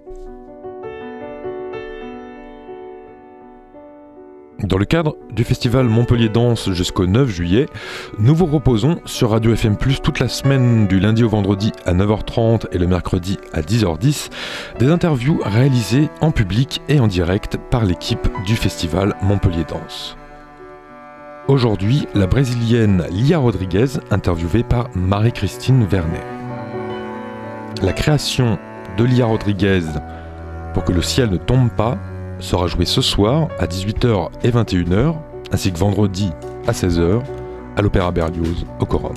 Dans le cadre du festival Montpellier Danse jusqu'au 9 juillet, nous vous proposons sur Radio FM+, toute la semaine du lundi au vendredi à 9h30 et le mercredi à 10h10, des interviews réalisées en public et en direct par l'équipe du festival Montpellier Danse. Aujourd'hui, la brésilienne Lia Rodriguez, interviewée par Marie-Christine Vernet. La création de Lia Rodriguez, Pour que le ciel ne tombe pas, sera joué ce soir à 18h et 21h, ainsi que vendredi à 16h, à l'Opéra Berlioz au Corum.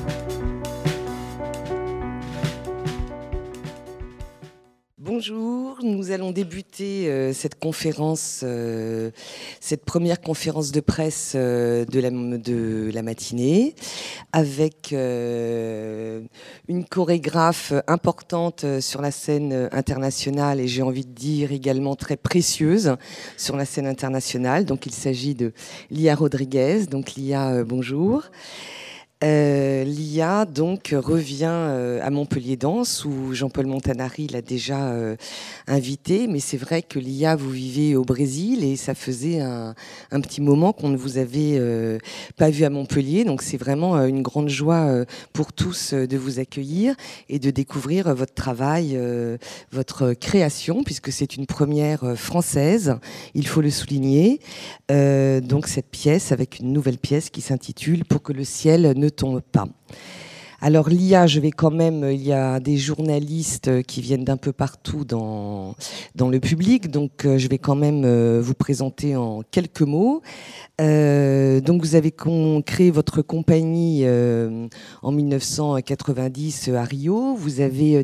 Bonjour, nous allons débuter cette conférence, cette première conférence de presse de la matinée avec une chorégraphe importante sur la scène internationale et j'ai envie de dire également très précieuse sur la scène internationale. Donc il s'agit de Lia Rodriguez. Donc Lia, bonjour. Lia donc revient à Montpellier Danse où Jean-Paul Montanari l'a déjà invité, mais c'est vrai que Lia, vous vivez au Brésil et ça faisait un petit moment qu'on ne vous avait pas vu à Montpellier, donc c'est vraiment une grande joie pour tous de vous accueillir et de découvrir votre travail, votre création, puisque c'est une première française, il faut le souligner. Donc cette pièce avec une nouvelle pièce qui s'intitule Pour que le ciel ne tombe pas. Alors Lia, il y a des journalistes qui viennent d'un peu partout dans le public, donc je vais quand même vous présenter en quelques mots. Donc vous avez créé votre compagnie en 1990 à Rio. Vous avez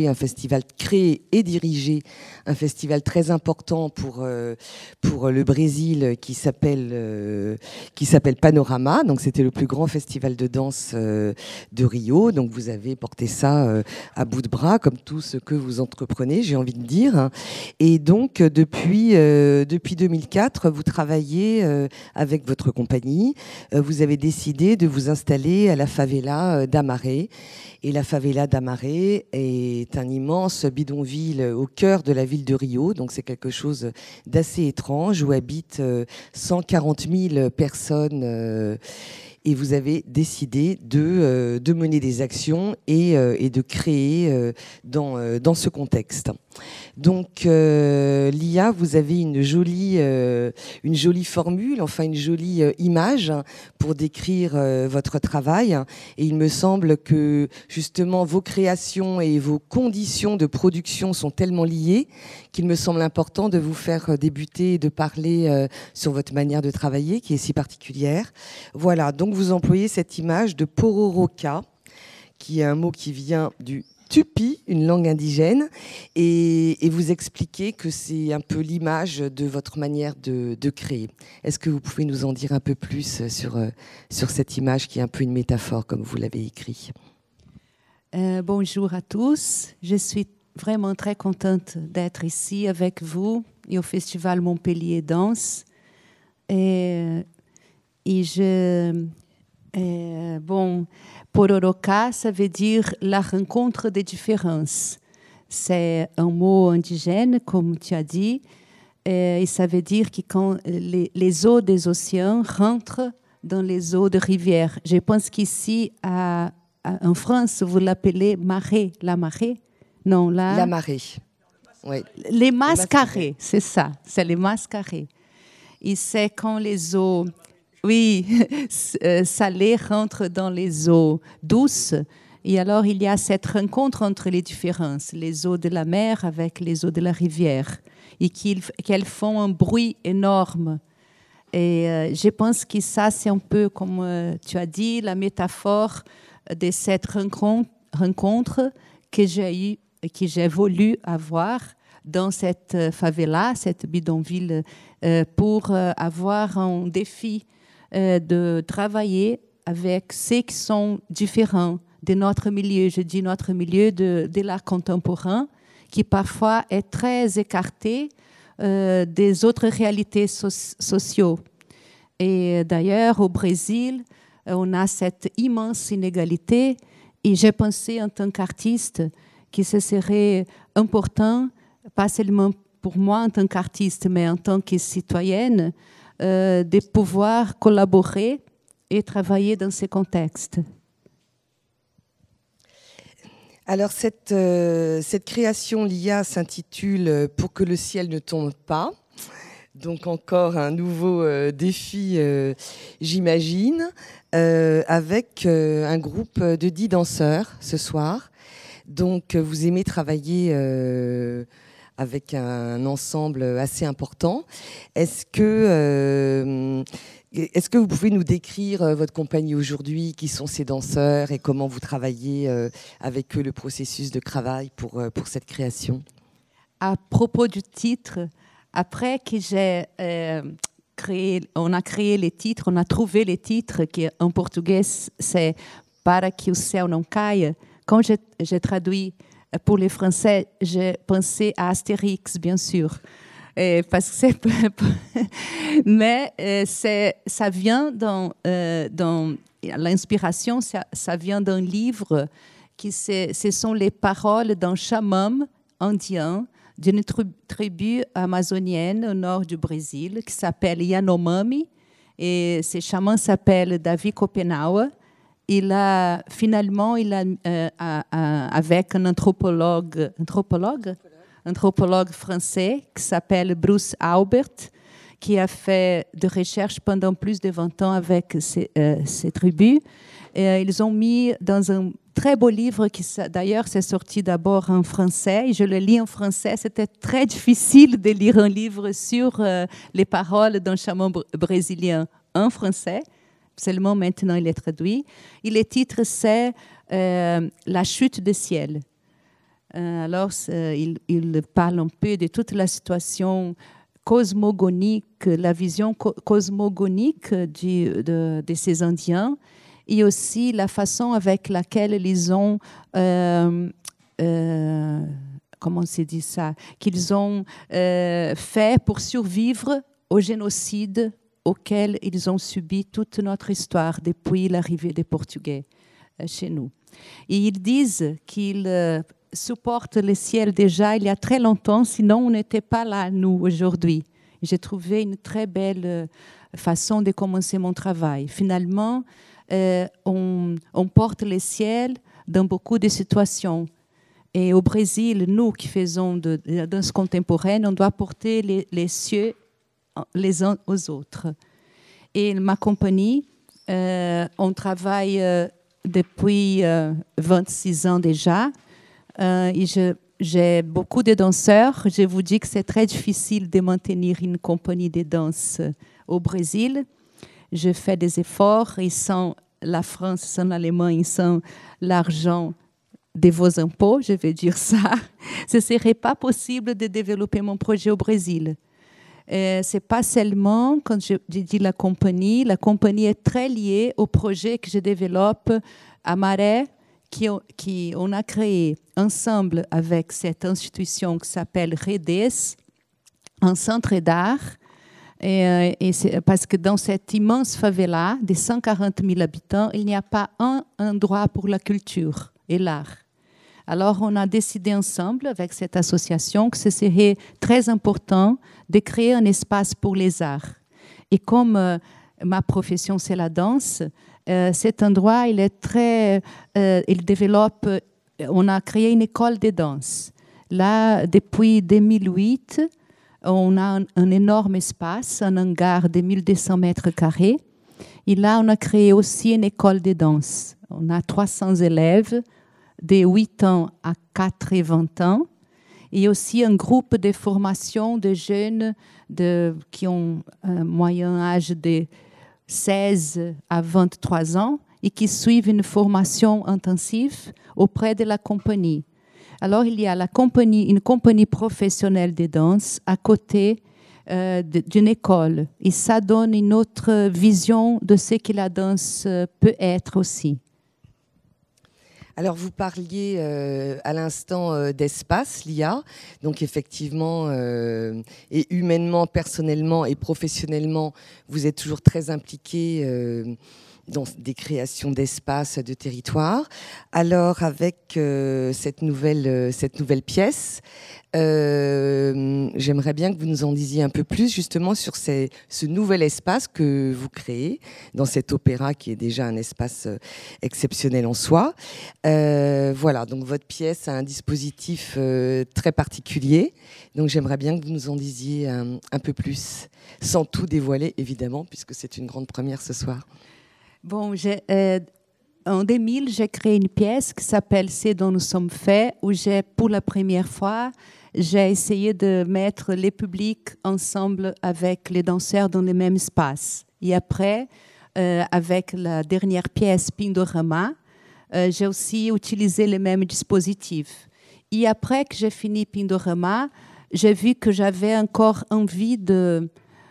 créé et dirigé un festival très important pour le Brésil qui s'appelle Panorama. Donc c'était le plus grand festival de danse de Rio. Donc vous avez porté ça à bout de bras, comme tout ce que vous entreprenez, j'ai envie de dire. Et donc depuis 2004, vous travaillez avec votre compagnie. Vous avez décidé de vous installer à la favela d'Amaré. Et la favela d'Amaré est un immense bidonville au cœur de la ville de Rio. Donc c'est quelque chose d'assez étrange où habitent 140 000 personnes. Et vous avez décidé de mener des actions et de créer dans ce contexte. Donc, Lia, vous avez une jolie formule, enfin une jolie image pour décrire votre travail. Et il me semble que justement vos créations et vos conditions de production sont tellement liées qu'il me semble important de vous faire débuter et de parler sur votre manière de travailler qui est si particulière. Voilà, donc vous employez cette image de pororoca, qui est un mot qui vient du Tupi, une langue indigène, et vous expliquez que c'est un peu l'image de votre manière de créer. Est-ce que vous pouvez nous en dire un peu plus sur cette image qui est un peu une métaphore, comme vous l'avez écrit? Bonjour à tous. Je suis vraiment très contente d'être ici avec vous et au Festival Montpellier Danse. Pororoca, ça veut dire la rencontre des différences. C'est un mot indigène, comme tu as dit, et ça veut dire que quand les eaux des océans rentrent dans les eaux de rivières. Je pense qu'ici, en France, vous l'appelez marée. La marée? Non, la marée. Oui. Les mascarés, c'est ça. C'est les mascarés. Et c'est quand les eaux... Oui, salées rentrent dans les eaux douces. Et alors, il y a cette rencontre entre les différences, les eaux de la mer avec les eaux de la rivière, et qu'elles font un bruit énorme. Et je pense que ça, c'est un peu, comme tu as dit, la métaphore de cette rencontre que j'ai voulu avoir dans cette favela, cette bidonville, pour avoir un défi de travailler avec ceux qui sont différents de notre milieu. Je dis notre milieu de l'art contemporain, qui parfois est très écarté des autres réalités sociaux. Et d'ailleurs, au Brésil, on a cette immense inégalité. Et j'ai pensé en tant qu'artiste que ce serait important pas seulement pour moi en tant qu'artiste, mais en tant que citoyenne, de pouvoir collaborer et travailler dans ces contextes. Alors cette création LIA s'intitule « Pour que le ciel ne tombe pas ». Donc encore un nouveau défi, j'imagine, avec un groupe de 10 danseurs ce soir. Donc vous aimez travailler avec un ensemble assez important. Est-ce que vous pouvez nous décrire votre compagnie aujourd'hui, qui sont ces danseurs et comment vous travaillez avec eux le processus de travail pour cette création? À propos du titre, après que on a créé les titres, on a trouvé les titres, qui en portugais c'est « Para que o céu não caia ». Quand j'ai traduit pour les Français, j'ai pensé à Astérix, bien sûr. Parce que mais ça vient l'inspiration, ça vient d'un livre ce sont les paroles d'un chaman indien d'une tribu amazonienne au nord du Brésil qui s'appelle Yanomami. Et ce chaman s'appelle Davi Copenaua. Finalement, avec un anthropologue français qui s'appelle Bruce Albert, qui a fait des recherches pendant plus de 20 ans avec ces tribus. Et ils ont mis dans un très beau livre qui, d'ailleurs, s'est sorti d'abord en français. Et je le lis en français. C'était très difficile de lire un livre sur les paroles d'un chaman brésilien en français. Seulement maintenant, il est traduit. Et le titre, c'est La chute du ciel. Alors, il parle un peu de toute la situation cosmogonique, la vision cosmogonique de ces Indiens, et aussi la façon avec laquelle ils ont, comment se dit ça, qu'ils ont fait pour survivre au génocide auquel ils ont subi toute notre histoire depuis l'arrivée des Portugais chez nous. Et ils disent qu'ils supportent le ciel déjà il y a très longtemps, sinon on n'était pas là, nous, aujourd'hui. J'ai trouvé une très belle façon de commencer mon travail. Finalement, on porte le ciel dans beaucoup de situations. Et au Brésil, nous qui faisons de la danse contemporaine, on doit porter les cieux les uns aux autres. Et ma compagnie, on travaille depuis 26 ans déjà. Et j'ai beaucoup de danseurs. Je vous dis que c'est très difficile de maintenir une compagnie de danse au Brésil. Je fais des efforts et sans la France, sans l'Allemagne, sans l'argent de vos impôts, je vais dire ça, ce ne serait pas possible de développer mon projet au Brésil. Ce n'est pas seulement, quand je dis la compagnie est très liée au projet que je développe à Marais, qu'on a créé ensemble avec cette institution qui s'appelle REDES, un centre d'art. Et parce que dans cette immense favela de 140 000 habitants, il n'y a pas un endroit pour la culture et l'art. Alors, on a décidé ensemble, avec cette association, que ce serait très important de créer un espace pour les arts. Et comme ma profession, c'est la danse, cet endroit, il développe... On a créé une école de danse. Là, depuis 2008, on a un énorme espace, un hangar de 1200 mètres carrés. Et là, on a créé aussi une école de danse. On a 300 élèves de 8 ans à 4 et 20 ans. Et aussi un groupe de formation de jeunes qui ont un moyen âge de 16 à 23 ans et qui suivent une formation intensive auprès de la compagnie. Alors, il y a une compagnie professionnelle de danse à côté d'une école. Et ça donne une autre vision de ce que la danse peut être aussi. Alors, vous parliez à l'instant d'espace, LIA. Donc, effectivement, et humainement, personnellement et professionnellement, vous êtes toujours très impliqué dans des créations d'espaces, de territoires. Alors avec cette nouvelle pièce, j'aimerais bien que vous nous en disiez un peu plus justement sur ce nouvel espace que vous créez dans cet opéra qui est déjà un espace exceptionnel en soi. Voilà, donc votre pièce a un dispositif très particulier, donc j'aimerais bien que vous nous en disiez un peu plus, sans tout dévoiler évidemment, puisque c'est une grande première ce soir. Bon, en 2000, j'ai créé une pièce qui s'appelle « C'est dont nous sommes faits », où pour la première fois, j'ai essayé de mettre les publics ensemble avec les danseurs dans le même espace. Et après, avec la dernière pièce, Pindorama, j'ai aussi utilisé le même dispositif. Et après que j'ai fini Pindorama, j'ai vu que j'avais encore envie de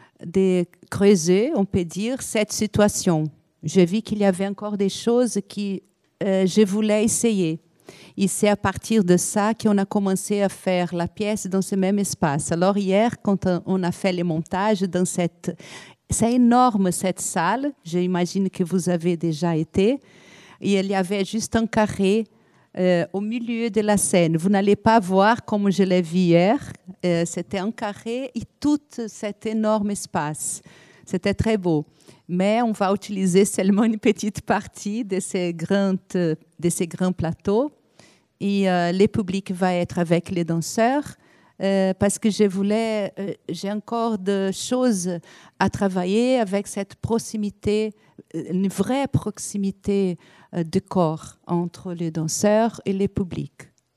creuser, on peut dire, cette situation. J'ai vu qu'il y avait encore des choses que je voulais essayer. Et c'est à partir de ça qu'on a commencé à faire la pièce dans ce même espace. Alors hier, quand on a fait les montages dans c'est énorme cette salle, j'imagine que vous avez déjà été, et il y avait juste un carré au milieu de la scène. Vous n'allez pas voir comme je l'ai vu hier, c'était un carré et tout cet énorme espace. C'était très beau. Mais on va utiliser seulement une petite partie de ces grands plateaux. Et le public va être avec les danseurs parce que j'ai encore des choses à travailler avec cette proximité, une vraie proximité de corps entre les danseurs et le public.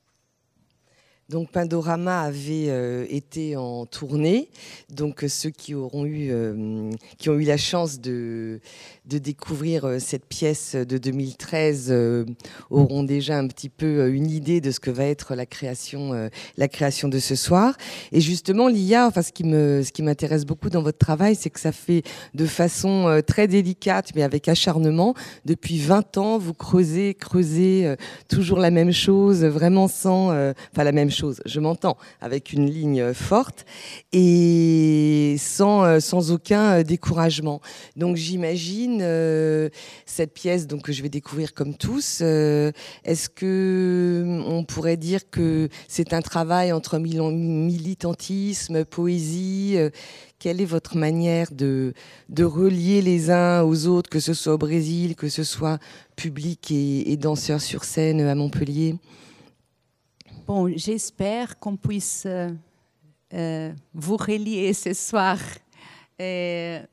Donc Pindorama avait été en tournée, donc ceux qui ont eu la chance de découvrir cette pièce de 2013 auront déjà un petit peu une idée de ce que va être la création de ce soir. Et justement, Lia, ce qui m'intéresse beaucoup dans votre travail, c'est que ça fait de façon très délicate, mais avec acharnement, depuis 20 ans, vous creusez toujours la même chose, vraiment la même chose, je m'entends, avec une ligne forte et sans aucun découragement. Donc j'imagine cette pièce que je vais découvrir comme tous, est-ce qu'on pourrait dire que c'est un travail entre militantisme, poésie? Quelle est votre manière de relier les uns aux autres, que ce soit au Brésil, que ce soit public et danseurs sur scène à Montpellier? Bon, j'espère qu'on puisse vous relier ce soir. Je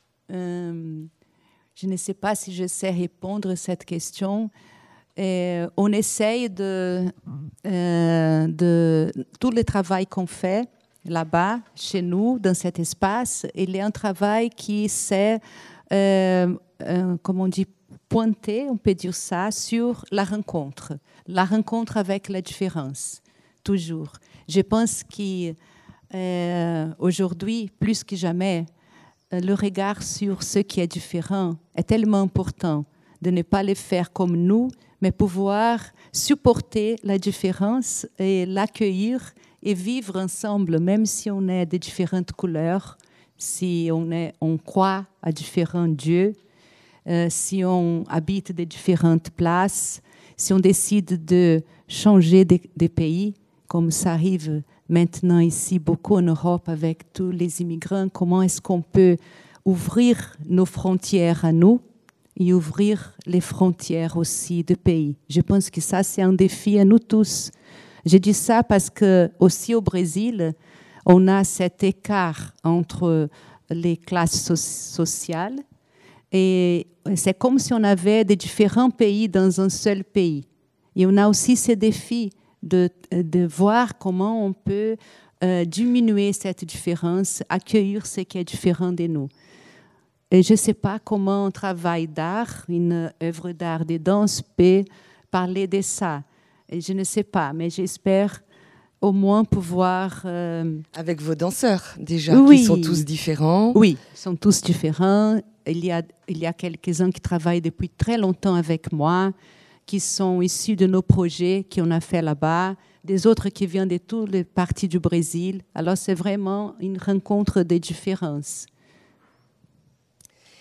ne sais pas si je sais répondre à cette question. On essaye de tout le travail qu'on fait là-bas, chez nous, dans cet espace. Il y a un travail qui s'est, comme on dit, pointé, on peut dire ça, sur la rencontre avec la différence, toujours. Je pense qu'aujourd'hui, plus que jamais, le regard sur ce qui est différent est tellement important de ne pas le faire comme nous, mais pouvoir supporter la différence et l'accueillir et vivre ensemble, même si on est de différentes couleurs, si on croit à différents dieux, si on habite de différentes places, si on décide de changer de pays, comme ça arrive maintenant ici beaucoup en Europe avec tous les immigrants, comment est-ce qu'on peut ouvrir nos frontières à nous et ouvrir les frontières aussi de pays. Je pense que ça, c'est un défi à nous tous. Je dis ça parce que aussi au Brésil, on a cet écart entre les classes sociales et c'est comme si on avait des différents pays dans un seul pays. Et on a aussi ce défi de voir comment on peut diminuer cette différence, accueillir ce qui est différent de nous. Et je ne sais pas comment un travail d'art, une œuvre d'art de danse peut parler de ça. Et je ne sais pas, mais j'espère au moins pouvoir... Avec vos danseurs, déjà, oui. Qui sont tous différents. Oui, ils sont tous différents. Il y a quelques-uns qui travaillent depuis très longtemps avec moi, qui sont issus de nos projets qu'on a fait là-bas, des autres qui viennent de toutes les parties du Brésil. Alors, c'est vraiment une rencontre des différences.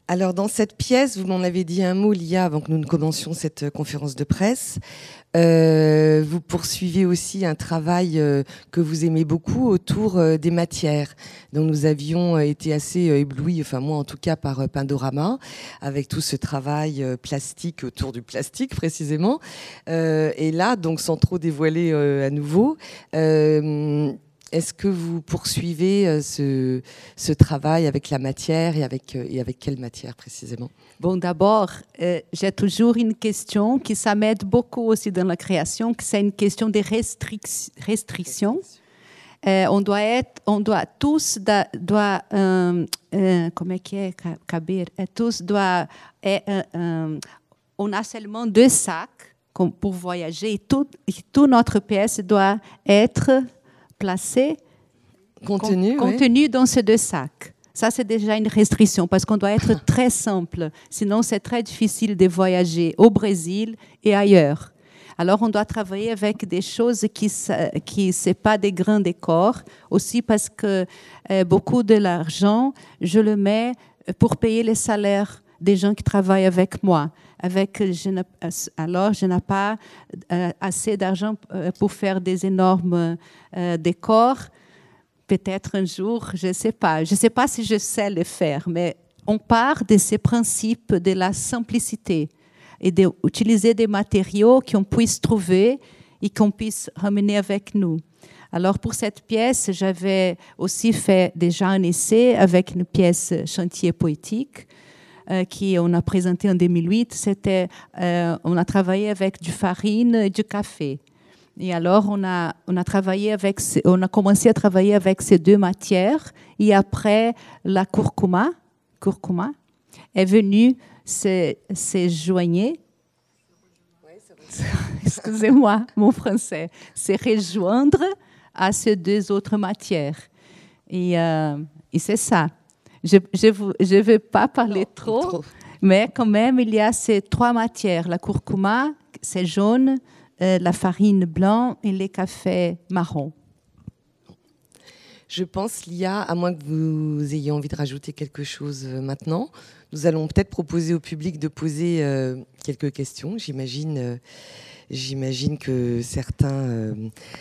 Alors, dans cette pièce, vous m'en avez dit un mot, Lia, avant que nous ne commencions cette conférence de presse. Vous poursuivez aussi un travail que vous aimez beaucoup autour des matières. Donc, nous avions été assez éblouis, enfin moi en tout cas, par Pindorama, avec tout ce travail plastique autour du plastique précisément. Et là, donc sans trop dévoiler à nouveau, est-ce que vous poursuivez ce travail avec la matière et avec quelle matière précisément? Bon, d'abord, j'ai toujours une question qui ça m'aide beaucoup aussi dans la création, que c'est une question des restrictions. On doit tous comment est caber? Tous doit on a seulement 2 sacs pour voyager et toute notre pièce doit être placé, contenu dans ces 2 sacs. Ça, c'est déjà une restriction parce qu'on doit être très simple. Sinon, c'est très difficile de voyager au Brésil et ailleurs. Alors, on doit travailler avec des choses qui c'est pas des grands décors. Aussi parce que beaucoup de l'argent, je le mets pour payer les salaires des gens qui travaillent avec moi. Alors, je n'ai pas assez d'argent pour faire des énormes décors. Peut-être un jour, je ne sais pas. Je ne sais pas si je sais le faire, mais on part de ces principes de la simplicité et d'utiliser des matériaux qu'on puisse trouver et qu'on puisse ramener avec nous. Alors, pour cette pièce, j'avais aussi fait déjà un essai avec une pièce chantier poétique qu'on a présenté en 2008, on a travaillé avec du farine et du café. Et alors, on a commencé à travailler avec ces 2 matières. Et après, la curcuma est venue se joigner. Excusez-moi, mon français. Se rejoindre à ces 2 autres matières. Et c'est ça. Je ne vais pas parler trop, mais quand même, il y a ces 3 matières. La curcuma, c'est jaune, la farine blanc et les cafés marron. Je pense, Lia, à moins que vous ayez envie de rajouter quelque chose maintenant, nous allons peut-être proposer au public de poser quelques questions. J'imagine que certains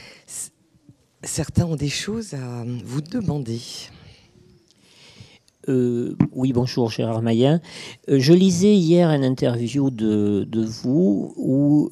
ont des choses à vous demander. Oui, bonjour Gérard Mayen. Je lisais hier une interview de vous où,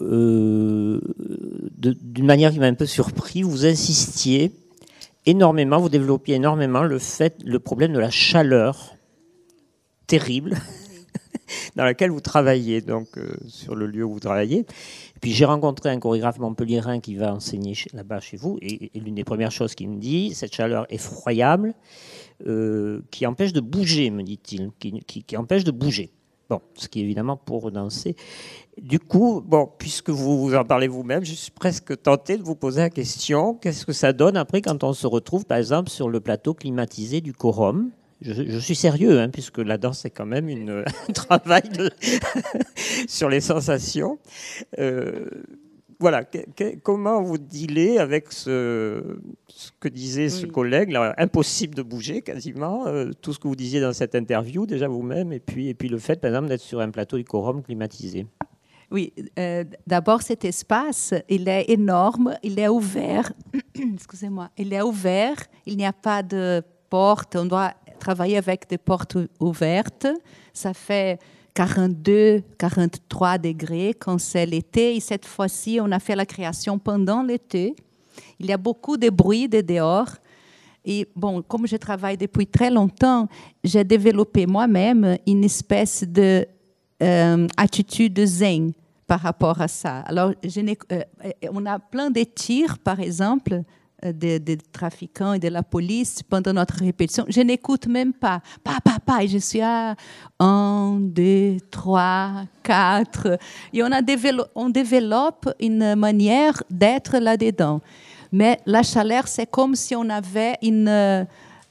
d'une manière qui m'a un peu surpris, vous insistiez énormément, vous développiez énormément le problème de la chaleur terrible dans laquelle vous travaillez, donc sur le lieu où vous travaillez. Et puis j'ai rencontré un chorégraphe montpelliérain qui va enseigner là-bas chez vous, et l'une des premières choses qu'il me dit, cette chaleur effroyable, qui empêche de bouger, me dit-il, qui empêche de bouger. Bon, ce qui est évidemment pour danser. Du coup, bon, puisque vous en parlez vous-même, je suis presque tenté de vous poser la question, qu'est-ce que ça donne après quand on se retrouve, par exemple, sur le plateau climatisé du Quorum? Je suis sérieux, hein, puisque la danse, c'est quand même un travail sur les sensations. Voilà, comment vous dealez avec ce que disait ce collègue, là, impossible de bouger quasiment, tout ce que vous disiez dans cette interview, déjà vous-même, et puis le fait, par exemple, d'être sur un plateau du Quorum climatisé. Oui, d'abord, cet espace, il est énorme, il est ouvert. Excusez-moi, il est ouvert, il n'y a pas de porte, on doit travailler avec des portes ouvertes. Ça fait 42, 43 degrés quand c'est l'été. Et cette fois-ci, on a fait la création pendant l'été. Il y a beaucoup de bruit de dehors. Et bon, comme je travaille depuis très longtemps, j'ai développé moi-même une espèce de attitude zen par rapport à ça. Alors, on a plein de tirs, par exemple, des trafiquants et de la police pendant notre répétition. Je n'écoute même pas. Et je suis à 1, 2, 3, 4. Et on développe une manière d'être là-dedans. Mais la chaleur, c'est comme si on avait un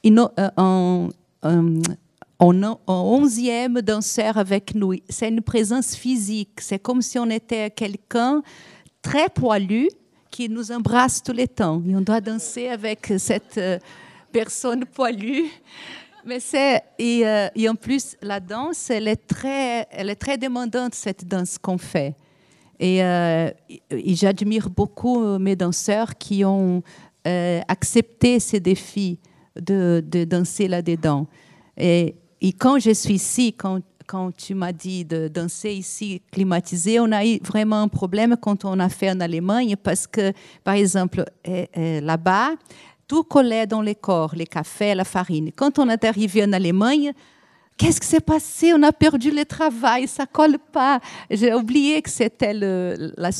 11e danseur avec nous. C'est une présence physique. C'est comme si on était quelqu'un très poilu qui nous embrasse tout le temps. Et on doit danser avec cette personne poilue. Et en plus, la danse, elle est très demandante, cette danse qu'on fait. Et j'admire beaucoup mes danseurs qui ont accepté ces défis de danser là-dedans. Et quand je suis ici, quand tu m'as dit de danser ici climatisé, on a eu vraiment un problème quand on a fait en Allemagne parce que, par exemple, là-bas, tout collait dans les corps, les cafés, la farine. Quand on est arrivé en Allemagne, qu'est-ce qui s'est passé? On a perdu le travail, ça colle pas. J'ai oublié que c'était la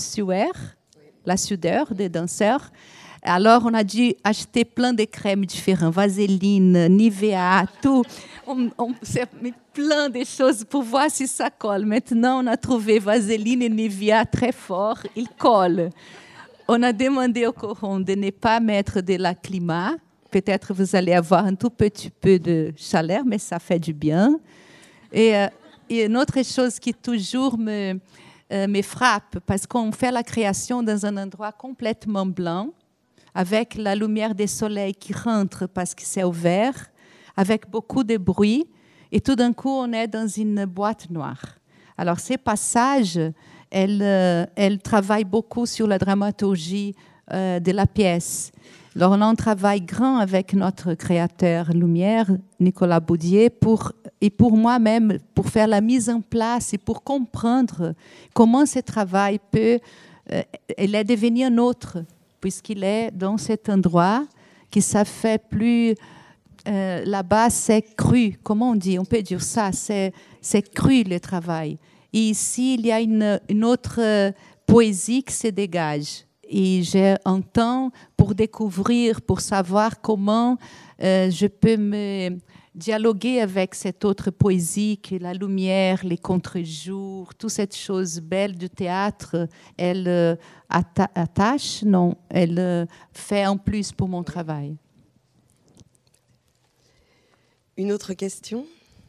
sueur des danseurs. Alors, on a dû acheter plein de crèmes différentes, vaseline, Nivea, tout. On s'est mis plein de choses pour voir si ça colle. Maintenant, on a trouvé vaseline et Nivea très fort, ils collent. On a demandé au coron de ne pas mettre de la climat. Peut-être vous allez avoir un tout petit peu de chaleur, mais ça fait du bien. Et une autre chose qui toujours me frappe, parce qu'on fait la création dans un endroit complètement blanc, avec la lumière du soleil qui rentre parce que c'est ouvert, avec beaucoup de bruit, et tout d'un coup, on est dans une boîte noire. Alors, ces passages, elle travaille beaucoup sur la dramaturgie de la pièce. Alors, on a un travail grand avec notre créateur lumière, Nicolas Boudier, et pour moi-même, pour faire la mise en place et pour comprendre comment ce travail peut devenir un autre, puisqu'il est dans cet endroit qui ça fait plus... là-bas, c'est cru. Comment on dit? On peut dire ça. C'est cru, le travail. Et ici, il y a une autre poésie qui se dégage. Et j'ai un temps pour découvrir, pour savoir comment je peux me dialoguer avec cette autre poésie qui est la lumière, les contre-jours, toute cette chose belle du théâtre. Elle attache, non, elle fait en plus pour mon travail. Une autre question?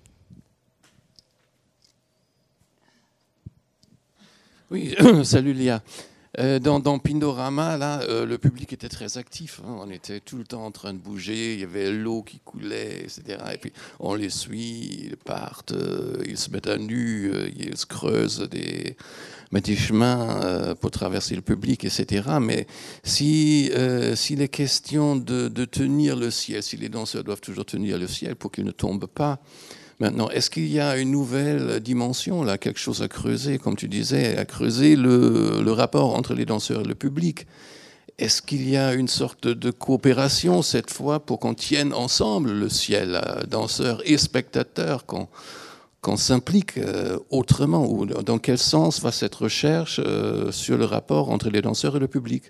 Oui, salut Léa. Dans Pindorama, là, le public était très actif. Hein. On était tout le temps en train de bouger. Il y avait l'eau qui coulait, etc. Et puis on les suit, ils partent, ils se mettent à nu, ils se creusent des chemins pour traverser le public, etc. Mais s'il est question de tenir le ciel, si les danseurs doivent toujours tenir le ciel pour qu'ils ne tombent pas, maintenant, est-ce qu'il y a une nouvelle dimension, là, quelque chose à creuser, comme tu disais, à creuser le rapport entre les danseurs et le public? Est-ce qu'il y a une sorte de coopération, cette fois, pour qu'on tienne ensemble le ciel, danseurs et spectateurs, qu'on s'implique autrement? Ou dans quel sens va cette recherche sur le rapport entre les danseurs et le public?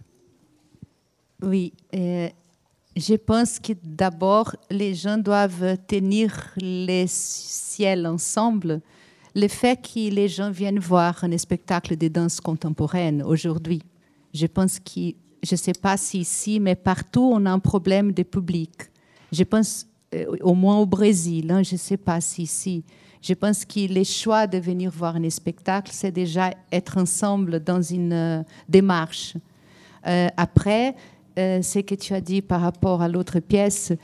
Oui, je pense que d'abord, les gens doivent tenir le ciel ensemble. Le fait que les gens viennent voir un spectacle de danse contemporaine aujourd'hui, je pense que, je ne sais pas si ici, mais partout, on a un problème de public. Je pense, au moins au Brésil, hein, je ne sais pas si ici. Je pense que le choix de venir voir un spectacle, c'est déjà être ensemble dans une démarche. Après, ce que tu as dit par rapport à l'autre pièce,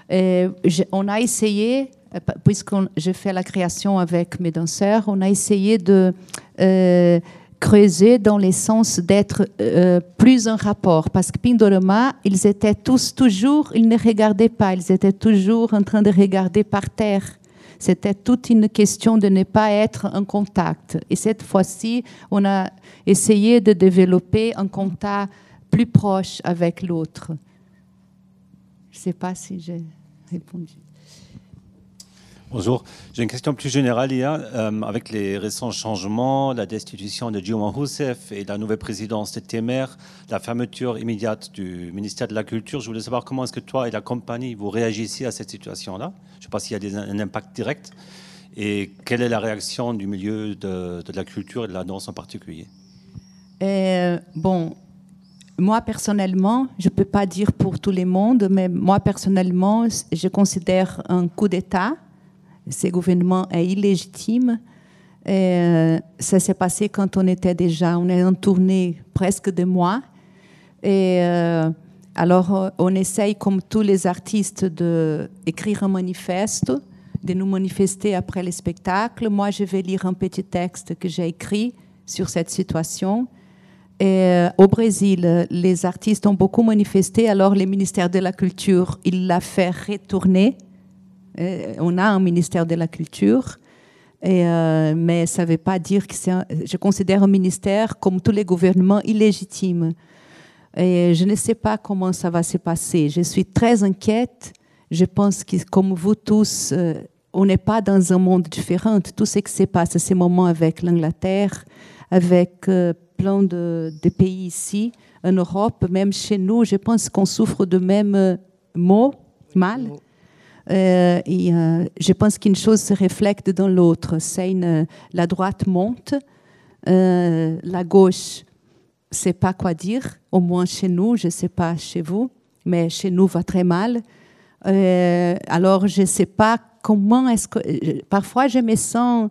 on a essayé, puisque je fais la création avec mes danseurs, on a essayé de creuser dans le sens d'être plus en rapport. Parce que Pindorama, ils étaient tous toujours, ils ne regardaient pas, ils étaient toujours en train de regarder par terre. C'était toute une question de ne pas être en contact. Et cette fois-ci, on a essayé de développer un contact plus proche avec l'autre. Je ne sais pas si j'ai répondu. Bonjour. J'ai une question plus générale, Léa. Avec les récents changements, la destitution de Dilma Rousseff et la nouvelle présidence de Temer, la fermeture immédiate du ministère de la Culture, je voulais savoir comment est-ce que toi et la compagnie, vous réagissez à cette situation-là. Je ne sais pas s'il y a un impact direct. Et quelle est la réaction du milieu de la culture et de la danse en particulier? Bon, moi personnellement, je ne peux pas dire pour tout le monde, mais moi personnellement, je considère un coup d'État. Ce gouvernement est illégitime. Ça s'est passé quand on est en tournée presque 2 mois. Et Alors, on essaye, comme tous les artistes, d'écrire un manifeste, de nous manifester après les spectacles. Moi, je vais lire un petit texte que j'ai écrit sur cette situation. Et au Brésil, les artistes ont beaucoup manifesté. Alors, le ministère de la Culture, il l'a fait retourner. On a un ministère de la Culture. Mais ça ne veut pas dire que je considère un ministère, comme tous les gouvernements, illégitime. Et je ne sais pas comment ça va se passer. Je suis très inquiète. Je pense que, comme vous tous, on n'est pas dans un monde différent. Tout ce qui se passe à ces moments avec l'Angleterre, avec plein de pays ici, en Europe, même chez nous, je pense qu'on souffre de même mal. Je pense qu'une chose se reflète dans l'autre. La droite monte, la gauche, je ne sais pas quoi dire, au moins chez nous, je ne sais pas chez vous, mais chez nous va très mal. Alors, je ne sais pas comment est-ce que... Parfois, je me sens...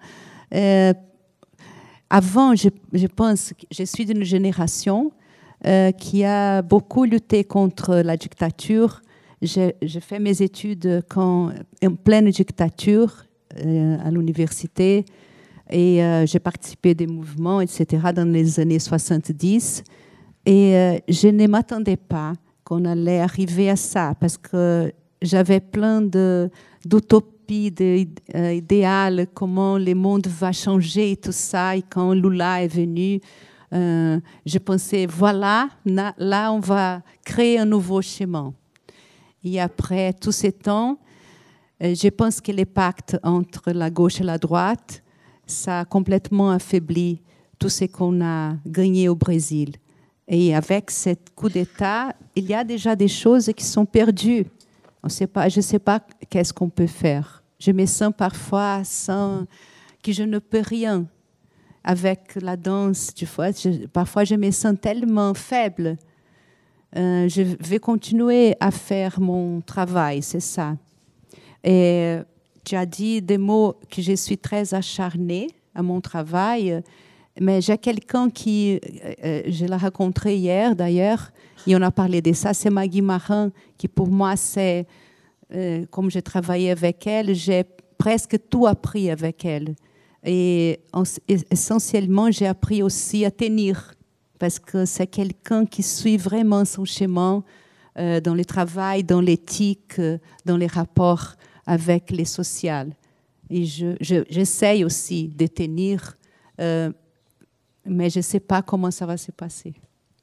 avant, je pense que je suis d'une génération qui a beaucoup lutté contre la dictature. J'ai fait mes études en pleine dictature à l'université et j'ai participé à des mouvements, etc., dans les années 70. Et je ne m'attendais pas qu'on allait arriver à ça parce que j'avais plein d'utopies, d'idéal, comment le monde va changer et tout ça. Et quand Lula est venu, je pensais, voilà, là, on va créer un nouveau chemin. Et après tous ces temps, je pense que les pactes entre la gauche et la droite, ça a complètement affaibli tout ce qu'on a gagné au Brésil. Et avec ce coup d'État, il y a déjà des choses qui sont perdues. Je ne sais pas qu'est-ce qu'on peut faire. Je me sens parfois que je ne peux rien avec la danse. Parfois, je me sens tellement faible. Je vais continuer à faire mon travail, c'est ça. Et tu as dit des mots que je suis très acharnée à mon travail, mais j'ai quelqu'un qui, je l'ai rencontré hier d'ailleurs, et on a parlé de ça, c'est Maggie Marin, qui pour moi, c'est, comme j'ai travaillé avec elle, j'ai presque tout appris avec elle. Et essentiellement, j'ai appris aussi à tenir, parce que c'est quelqu'un qui suit vraiment son chemin dans le travail, dans l'éthique, dans les rapports avec les sociales. Et j'essaye aussi de tenir, mais je ne sais pas comment ça va se passer.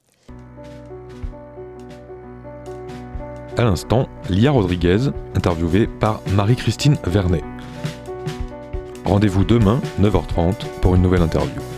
À l'instant, Lia Rodriguez, interviewée par Marie-Christine Vernet. Rendez-vous demain, 9h30, pour une nouvelle interview.